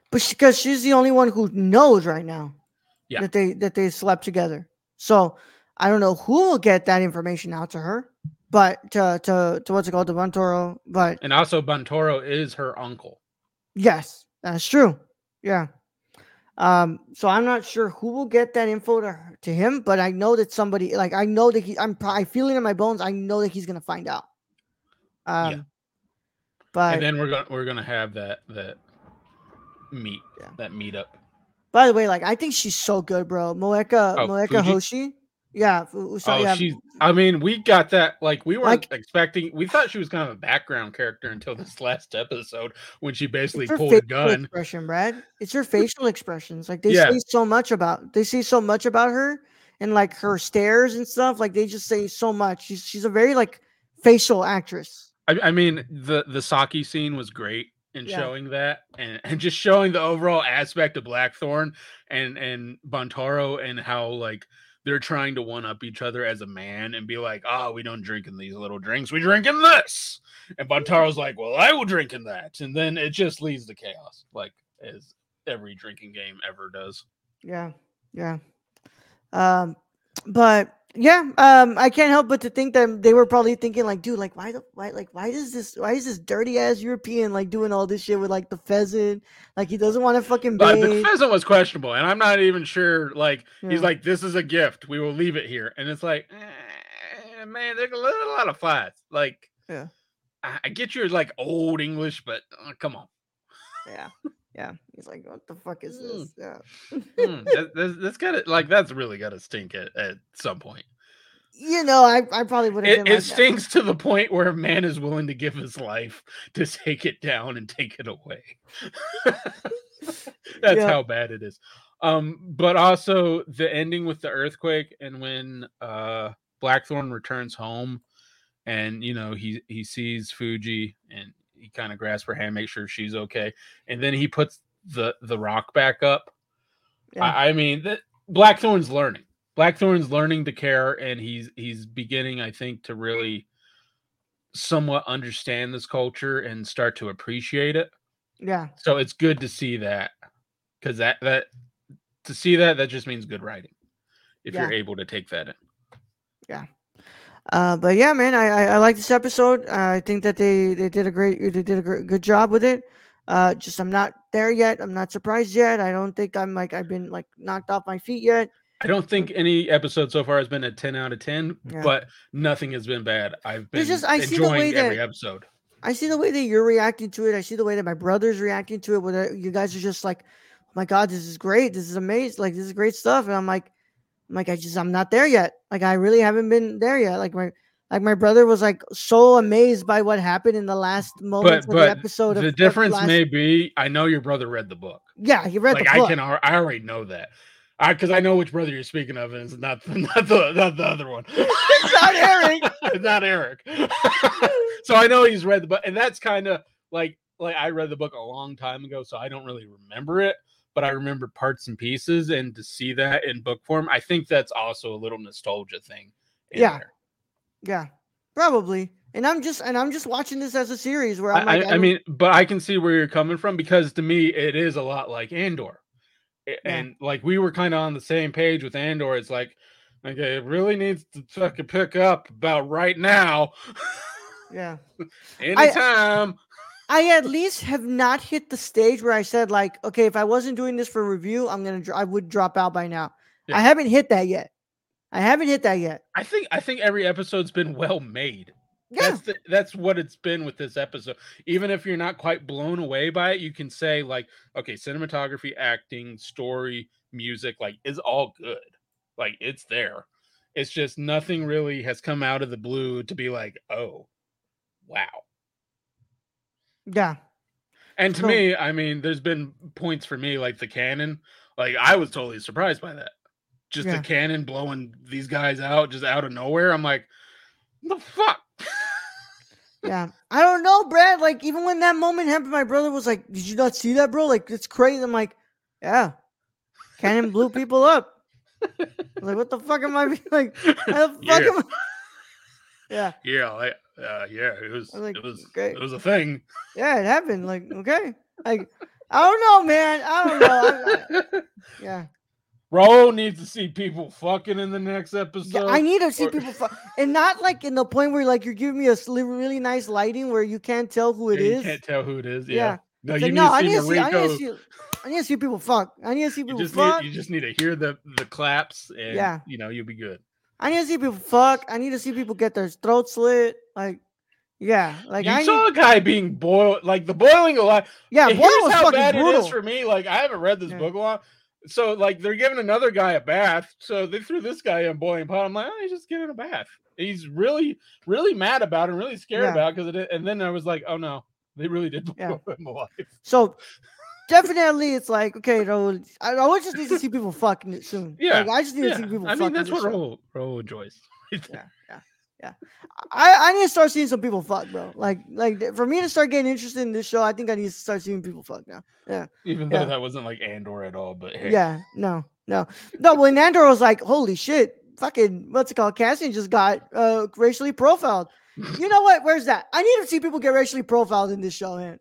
S1: but because she, she's the only one who knows right now
S2: Yeah.
S1: that they that they slept together. So I don't know who will get that information out to her, but to to, to what's it called, to Montoro. But
S2: And also, Buntoro is her uncle.
S1: yes, that's true. Yeah. Um, so I'm not sure who will get that info to her, to him, but I know that somebody, like, I know that he, I'm, I feel it in my bones. I know that he's gonna find out. Um,
S2: yeah.
S1: but
S2: And then we're gonna we're gonna have that that meet
S1: Yeah.
S2: that meetup.
S1: by the way, like, I think she's so good, bro. Moeka
S2: Oh,
S1: Moeka
S2: Fuji?
S1: Hoshi. Yeah. Fu- Usa-
S2: Oh,
S1: yeah.
S2: she's. I mean, we got that. Like, we weren't
S1: Like,
S2: expecting. We thought she was kind of a background character until this last episode when she basically
S1: it's her
S2: pulled a
S1: facial
S2: gun.
S1: expression, Brad. It's her facial expressions. Like, they
S2: Yeah.
S1: say so much about they say so much about her, and like her stares and stuff. Like, they just say so much. She's she's a very like facial actress.
S2: I, I mean, the the Saki scene was great in
S1: Yeah.
S2: showing that, and, and just showing the overall aspect of Blackthorn and and Buntoro, and how like they're trying to one up each other as a man and be like, oh, we don't drink in these little drinks, we drink in this. And Buntoro's like, well, I will drink in that, and then it just leads to chaos, like as every drinking game ever does.
S1: Yeah. Yeah. Um, but yeah, um, I can't help but to think that they were probably thinking like, dude, like, why the why like why does this why is this dirty ass European like doing all this shit with like the pheasant? Like, he doesn't want to fucking
S2: But the
S1: bathe.
S2: pheasant was questionable, and I'm not even sure. Like,
S1: Yeah.
S2: he's like, "This is a gift. We will leave it here." And it's like, eh, man, there's a little, lot of flies. Like,
S1: Yeah.
S2: I, I get your like old English, but uh, come on.
S1: Yeah. Yeah. He's like, what the fuck is this? Yeah.
S2: Mm, that, that's, that's gotta like that's really gotta stink at, at some point.
S1: You know, I, I probably would have
S2: It,
S1: been
S2: it
S1: like that.
S2: stinks to the point where a man is willing to give his life to take it down and take it away. That's
S1: Yeah.
S2: how bad it is. Um, but also the ending with the earthquake, and when uh Blackthorn returns home, and you know he he sees Fuji, and he kind of grasps her hand, make sure she's okay, and then he puts the the rock back up.
S1: Yeah.
S2: I, I mean, that Blackthorn's learning. Blackthorn's learning to care, and he's he's beginning, I think, to really somewhat understand this culture and start to appreciate it.
S1: Yeah.
S2: So it's good to see that, because that that to see that that just means good writing if
S1: Yeah.
S2: you're able to take that in.
S1: Yeah. Uh, but yeah, man, I, I I like this episode. Uh, I think that they they did a great they did a great, good job with it. Uh, just I'm not there yet. I'm not surprised yet. I don't think I'm like I've been like knocked off my feet yet.
S2: I don't think any episode so far has been a ten out of ten,
S1: Yeah.
S2: but nothing has been bad. I've been
S1: There's just- I see the way
S2: enjoying every
S1: that-
S2: episode.
S1: I see the way that you're reacting to it. I see the way that my brother's reacting to it. Where you guys are just like, oh my god, this is great. This is amazing. Like, this is great stuff. And I'm like, I'm like, I just I'm not there yet. Like, I really haven't been there yet. Like my like my brother was like so amazed by what happened in the last moments
S2: But
S1: of the
S2: but
S1: episode.
S2: the
S1: of,
S2: difference
S1: of the last,
S2: may be, I know your brother read the book.
S1: yeah, he read
S2: Like
S1: the
S2: I
S1: book.
S2: can, al- I already know that. I because I know which brother you're speaking of, and it's not not the not the other one.
S1: It's not Eric.
S2: It's not Eric. So I know he's read the book, and that's kind of like like I read the book a long time ago, so I don't really remember it, but I remember parts and pieces. And to see that in book form, I think that's also a little nostalgia thing. in
S1: Yeah.
S2: there.
S1: Yeah, probably. And I'm just and I'm just watching this as a series where I'm
S2: I,
S1: like,
S2: I, I
S1: don't-
S2: mean, but I can see where you're coming from, because to me, it is a lot like Andor. A-
S1: Yeah.
S2: And like we were kind of on the same page with Andor. It's like, okay, it really needs to fucking pick up about right now.
S1: yeah.
S2: Anytime.
S1: I at least have not hit the stage where I said like, okay, if I wasn't doing this for review, I'm gonna dr- I would drop out by now.
S2: Yeah.
S1: I haven't hit that yet. I haven't hit that yet.
S2: I think I think every episode's been well made.
S1: Yeah,
S2: That's the, that's what it's been with this episode. Even if you're not quite blown away by it, you can say like, okay, cinematography, acting, story, music, like is all good. Like it's there. It's just nothing really has come out of the blue to be like, oh, wow.
S1: yeah,
S2: And to
S1: So-
S2: me, I mean, there's been points for me like the cannon. Like I was totally surprised by that. Just
S1: Yeah.
S2: the cannon blowing these guys out just out of nowhere. I'm like, the fuck.
S1: yeah. I don't know, Brad. Like even when that moment happened, my brother was like, "Did you not see that, bro? Like it's crazy." I'm like, "Yeah, cannon blew people up." I was like, what the fuck am I like? How the fuck
S2: Yeah.
S1: am I? Yeah,
S2: Yeah, I, uh, yeah, it was,
S1: I was like,
S2: it was,
S1: okay.
S2: it was a thing.
S1: yeah, it happened. Like, okay, like I don't know, man. I don't know. I, I, yeah.
S2: Ro needs to see people fucking in the next episode.
S1: Yeah, I need to see
S2: or-
S1: people, fu- and not like in the point where like you're giving me a sli- really nice lighting where you can't tell who it
S2: Yeah,
S1: is.
S2: you can't tell who it is. Yeah.
S1: Yeah.
S2: No,
S1: It's
S2: you
S1: like,
S2: need
S1: no,
S2: to
S1: I
S2: see
S1: need to see. I need to
S2: Mariko.
S1: see. I need to see people fuck. I need to see
S2: You
S1: people
S2: just
S1: fuck.
S2: need you just need to hear the the claps, and
S1: Yeah.
S2: you know you'll be good.
S1: I need to see people fuck. I need to see people get their throats slit. Like, yeah, like
S2: You
S1: I
S2: saw
S1: need.
S2: a guy being boiled, like the boiling alive.
S1: Yeah,
S2: And
S1: boiling
S2: here's
S1: was
S2: how
S1: fucking
S2: bad it
S1: brutal.
S2: is for me. Like I haven't read this
S1: Yeah.
S2: book a lot, so like they're giving another guy a bath. So they threw this guy in boiling pot. I'm like, oh, he's just getting a bath. He's really, really mad about it, and really scared
S1: Yeah.
S2: about it because it. And then I was like, oh no, they really did boil
S1: Yeah.
S2: him alive.
S1: So definitely, it's like okay, though. I, I just need to see people fucking it soon.
S2: Yeah,
S1: like, I just need
S2: yeah.
S1: to see people.
S2: I mean,
S1: fucking
S2: that's
S1: this
S2: what
S1: show.
S2: Ro, Ro enjoys.
S1: Yeah, yeah, yeah. I, I need to start seeing some people fuck, bro. Like, like for me to start getting interested in this show, I think I need to start seeing people fuck now. Yeah,
S2: Even though
S1: Yeah.
S2: that wasn't like Andor at all, but hey,
S1: yeah. No, no, no. When Andor was like, "Holy shit, fucking what's it called?" Cassian just got uh racially profiled. You know what? Where's that? I need to see people get racially profiled in this show, man.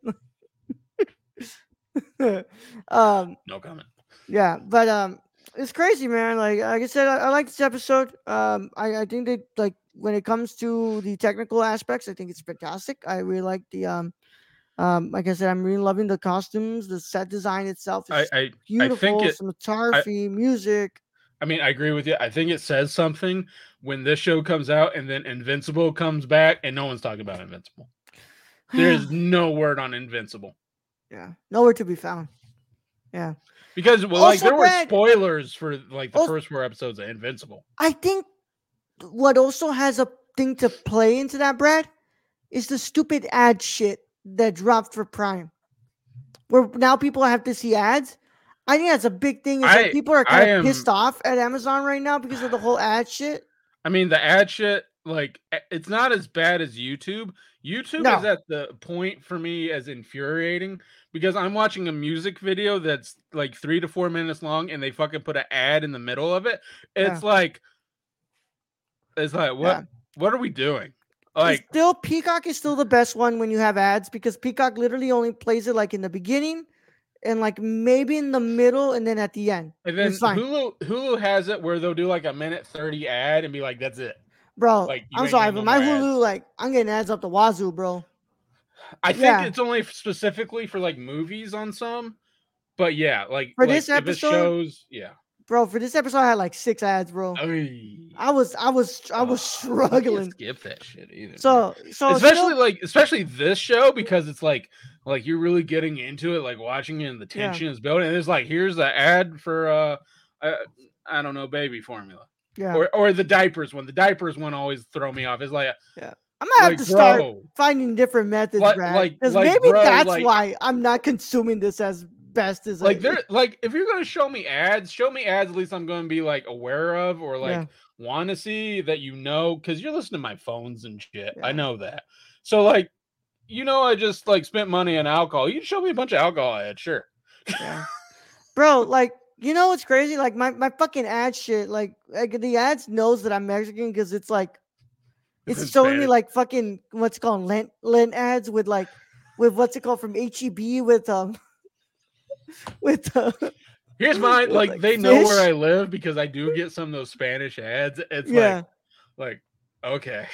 S1: um,
S2: no comment.
S1: yeah, but um, it's crazy, man. Like, like I said, I, I like this episode. Um, I, I think that like when it comes to the technical aspects, I think it's fantastic. I really like the um, um, like I said, I'm really loving the costumes, the set design itself is
S2: I, I, I
S1: beautiful,
S2: think it.
S1: cinematography, music.
S2: I mean, I agree with you. I think it says something when this show comes out and then Invincible comes back and no one's talking about Invincible. There's no word on Invincible.
S1: Yeah, nowhere to be found. Yeah,
S2: because well,
S1: Also,
S2: like there
S1: Brad-
S2: were spoilers for like the
S1: Also-
S2: first four episodes of Invincible.
S1: I think what also has a thing to play into that, Brad, is the stupid ad shit that dropped for Prime, where now people have to see ads. I think that's a big thing. Is
S2: I-
S1: that people are
S2: I
S1: kind of
S2: am-
S1: pissed off at Amazon right now because of the whole ad shit.
S2: I mean, the ad shit, like eh, it's not as bad as YouTube. YouTube
S1: No.
S2: is at the point for me as infuriating because I'm watching a music video that's like three to four minutes long and they fucking put an ad in the middle of it. It's like, it's like, what,
S1: Yeah.
S2: what are we doing?
S1: It's
S2: Like,
S1: still Peacock is still the best one when you have ads because Peacock literally only plays it like in the beginning and like maybe in the middle and then at the end.
S2: and then
S1: It's fine.
S2: Hulu, Hulu has it where they'll do like a minute thirty ad and be like, that's it.
S1: Bro,
S2: Like, you
S1: I'm
S2: ain't
S1: sorry,
S2: getting
S1: but
S2: no
S1: my
S2: more ads.
S1: Hulu, like, I'm getting ads up the wazoo, bro.
S2: I think
S1: Yeah.
S2: it's only specifically for like movies on some, but yeah, like
S1: For
S2: like,
S1: this
S2: if it
S1: episode-
S2: shows, yeah.
S1: Bro, for this episode, I had like six ads, bro.
S2: Oy.
S1: I was, I was, I was
S2: Oh, I can't
S1: struggling.
S2: skip that shit either. man.
S1: So, so
S2: especially
S1: still-
S2: like especially this show because it's like like you're really getting into it, like watching it and the
S1: Yeah.
S2: tension is building. And it's like here's the ad for uh, uh I don't know, baby formula.
S1: yeah,
S2: Or or the diapers one. The diapers one always throw me off. It's like
S1: I'm gonna have
S2: like,
S1: to start
S2: bro,
S1: finding different methods,
S2: Like-
S1: Brad.
S2: like-
S1: Because
S2: like,
S1: maybe
S2: bro,
S1: that's
S2: like-
S1: why I'm not consuming this as best as
S2: like
S1: I.
S2: they're like if you're gonna show me ads, show me ads at least I'm gonna be like aware of or like
S1: Yeah.
S2: want to see that you know because you're listening to my phones and shit.
S1: Yeah.
S2: I know that. So like you know I just like spent money on alcohol. You can show me a bunch of alcohol ads, sure.
S1: Yeah. Bro, like, you know what's crazy? Like my, my fucking ad shit, like, like the ads knows that I'm Mexican because it's like it's
S2: It's
S1: showing me
S2: bad.
S1: like fucking what's it called lent lent ads with like with what's it called from H E B with um with uh
S2: Here's mine.
S1: with,
S2: Like,
S1: like,
S2: they know where
S1: fish.
S2: I live because I do get some of those Spanish ads. It's
S1: yeah.
S2: like, like, okay.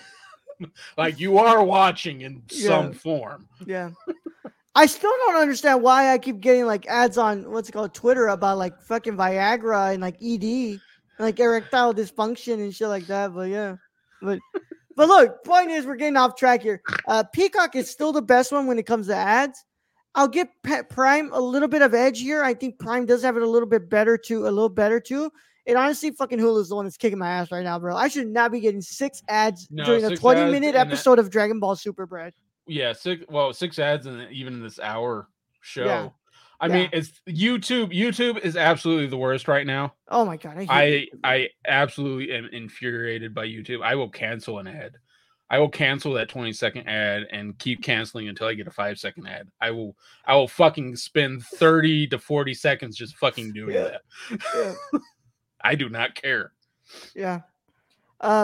S2: Like you are watching in some
S1: Yeah.
S2: form.
S1: Yeah. I still don't understand why I keep getting like ads on what's it called Twitter about like fucking Viagra and like E D, like erectile dysfunction and shit like that. But yeah, but but look, point is we're getting off track here. Uh, Peacock is still the best one when it comes to ads. I'll give Pe- Prime a little bit of edge here. I think Prime does have it a little bit better too, a little better too. And honestly, fucking Hulu is the one that's kicking my ass right now, bro. I should not be getting six ads
S2: No,
S1: during a
S2: six
S1: twenty
S2: ads
S1: minute
S2: in that-
S1: episode of Dragon Ball Super, Brad.
S2: Yeah, six well, six ads in even in this hour show.
S1: Yeah.
S2: I
S1: Yeah.
S2: mean, it's YouTube. YouTube is absolutely the worst right now.
S1: Oh my god, I hate
S2: I
S1: it.
S2: I absolutely am infuriated by YouTube. I will cancel an ad. I will cancel that twenty second ad and keep canceling until I get a five second ad. I will I will fucking spend thirty to forty seconds just fucking doing
S1: Yeah.
S2: that.
S1: Yeah.
S2: I do not care.
S1: Yeah. Um,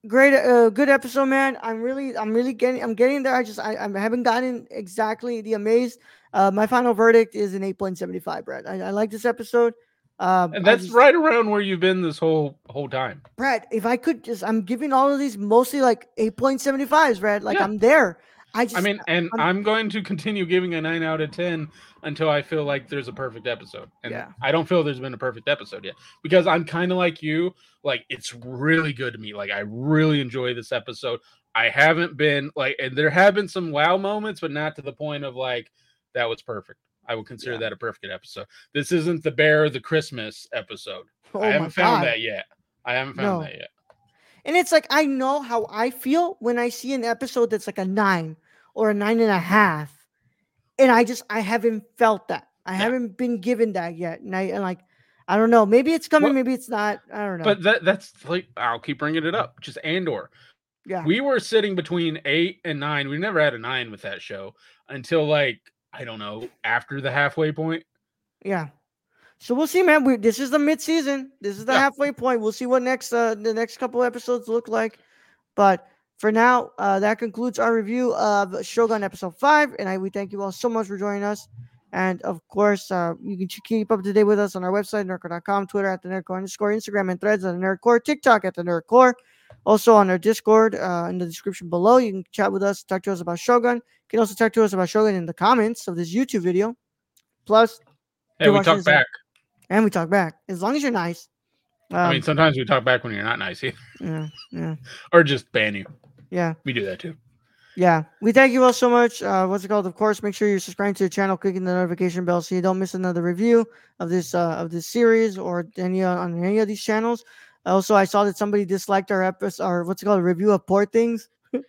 S1: great, uh, good episode, man. I'm really, I'm really getting, I'm getting there. I just, I, I haven't gotten exactly the amaze. Uh, my final verdict is an eight point seven five, Brad. I, I like this episode. Um,
S2: And
S1: I
S2: that's
S1: just,
S2: right around where you've been this whole whole time.
S1: Brad, if I could just, I'm giving all of these mostly like eight point seven fives, Brad. Like
S2: Yeah.
S1: I'm there. I just,
S2: I mean, and
S1: I'm,
S2: I'm going to continue giving a nine out of ten until I feel like there's a perfect episode. And
S1: Yeah.
S2: I don't feel there's been a perfect episode yet because I'm kind of like you. Like, it's really good to me. Like, I really enjoy this episode. I haven't been like, and there have been some wow moments, but not to the point of like, that was perfect. I would consider
S1: Yeah.
S2: that a perfect episode. This isn't the Bear of the Christmas episode.
S1: oh
S2: I
S1: my
S2: haven't found
S1: God.
S2: that yet. I haven't found
S1: No.
S2: that yet.
S1: And it's like, I know how I feel when I see an episode that's like a nine or a nine and a half. And I just, I haven't felt that. I
S2: Yeah.
S1: haven't been given that yet. And I, and like, I don't know. Maybe it's coming.
S2: Well,
S1: maybe it's not. I don't know.
S2: But that that's like, I'll keep bringing it up. Just Andor.
S1: yeah.
S2: We were sitting between eight and nine. We never had a nine with that show until like, I don't know, after the halfway point.
S1: Yeah. So we'll see, man. We, this is the mid-season. This is the
S2: Yeah.
S1: halfway point. We'll see what next uh, the next couple episodes look like. But for now, uh, that concludes our review of Shogun episode five. And I we thank you all so much for joining us. And of course, uh, you can keep up to date with us on our website, nerdcore dot com, Twitter at the Nerdcore underscore, Instagram and Threads at the Nerdcore, TikTok at the Nerdcore. Also on our Discord uh, in the description below. You can chat with us, talk to us about Shogun. You can also talk to us about Shogun in the comments of this YouTube video. Plus,
S2: Hey,
S1: you're
S2: we
S1: watching
S2: talk
S1: this on-
S2: back.
S1: and we talk back as long as you're nice. Um,
S2: I mean, sometimes we talk back when you're not nice either.
S1: yeah, yeah,
S2: Or just ban you.
S1: yeah,
S2: We do that too.
S1: yeah. We thank you all so much. Uh, what's it called? Of course, make sure you're subscribing to the channel, clicking the notification bell so you don't miss another review of this uh, of this series or any uh, on any of these channels. Also, I saw that somebody disliked our episode, or what's it called, a review of Poor Things.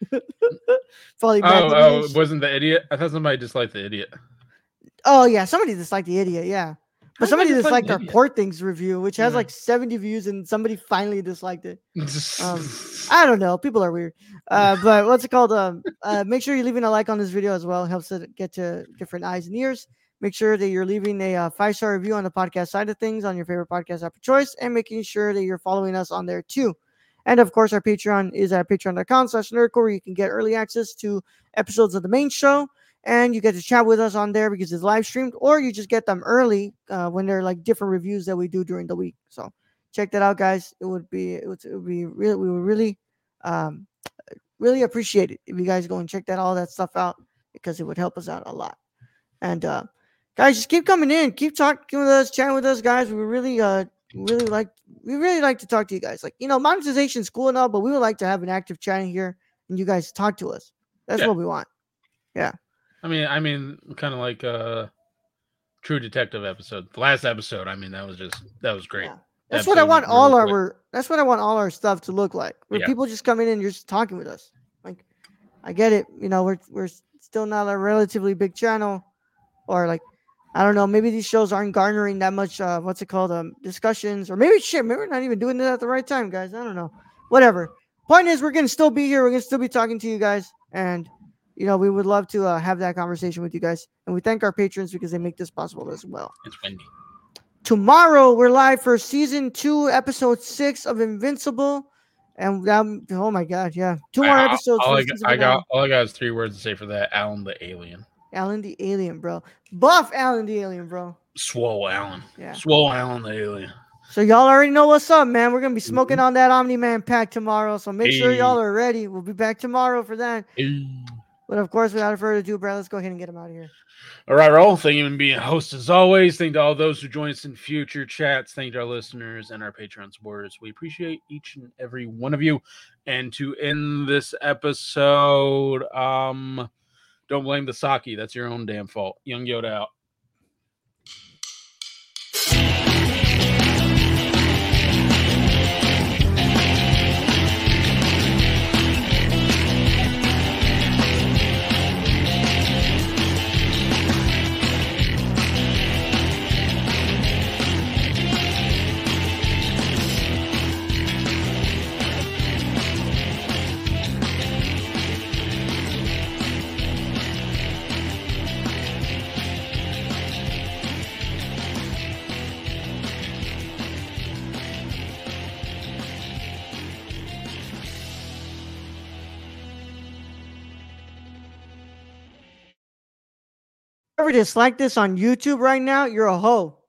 S1: Probably.
S2: Oh,
S1: Maggie
S2: oh,
S1: Lynch.
S2: wasn't the idiot? I thought somebody disliked the idiot.
S1: Oh yeah, somebody disliked the idiot. Yeah. But somebody
S2: Somebody
S1: disliked our
S2: Idiot.
S1: Poor Things review, which has
S2: Yeah.
S1: like seventy views, and somebody finally disliked it. Um, I don't know. People are weird. Uh, but what's it called? Um, uh, make sure you're leaving a like on this video as well. It helps it get to different eyes and ears. Make sure that you're leaving a uh, five-star review on the podcast side of things on your favorite podcast app of choice, and making sure that you're following us on there too. And of course, our Patreon is at patreon.com slash nerdcore, where you can get early access to episodes of the main show. And you get to chat with us on there because it's live streamed, or you just get them early uh, when they're like different reviews that we do during the week. So check that out, guys. It would be it would, it would be really we would really um really appreciate it if you guys go and check that all that stuff out, because it would help us out a lot. And uh, guys, just keep coming in, keep talking with us, chatting with us, guys. We really uh really like we really like to talk to you guys. Like, you know, monetization is cool and all, but we would like to have an active chat here and you guys talk to us. That's
S2: Yeah.
S1: what we want. Yeah.
S2: I mean, I mean, kind of like uh, True Detective episode. The last episode, I mean, that was just that was great.
S1: Yeah. That's what I
S2: Episode
S1: want
S2: was
S1: all
S2: really
S1: our
S2: quick.
S1: we're, that's what I want all our stuff to look like. Where
S2: Yeah.
S1: people just come in and you're just talking with us. Like, I get it, you know, we're we're still not a relatively big channel, or like, I don't know, maybe these shows aren't garnering that much uh what's it called, um discussions, or maybe shit, maybe we're not even doing it at the right time, guys. I don't know. Whatever. Point is, we're gonna still be here, we're gonna still be talking to you guys, and you know, we would love to uh, have that conversation with you guys. And we thank our patrons because they make this possible as well.
S2: It's windy.
S1: Tomorrow we're live for season two, episode six of Invincible, and um, oh my god, yeah, two more
S2: I,
S1: episodes.
S2: All
S1: for
S2: I,
S1: the
S2: got,
S1: season
S2: I
S1: finale.
S2: got, all I got is three words to say for that. Alan the Alien.
S1: Alan the Alien, bro. Buff Alan the Alien, bro.
S2: Swole Alan.
S1: Yeah.
S2: Swole Alan the Alien.
S1: So y'all already know what's up, man. We're gonna be smoking on that Omni Man pack tomorrow, so make sure
S2: Hey.
S1: y'all are ready. We'll be back tomorrow for that.
S2: Hey.
S1: But of course, without further ado, Brad, let's go ahead and get him out of here.
S2: All right, Raul. Thank you for being a host as always. Thank to all those who join us in future chats. Thank to our listeners and our Patreon supporters. We appreciate each and every one of you. And to end this episode, um, don't blame the sake. That's your own damn fault. Young Yoda out.
S1: Whoever dislike this on YouTube right now, you're a hoe.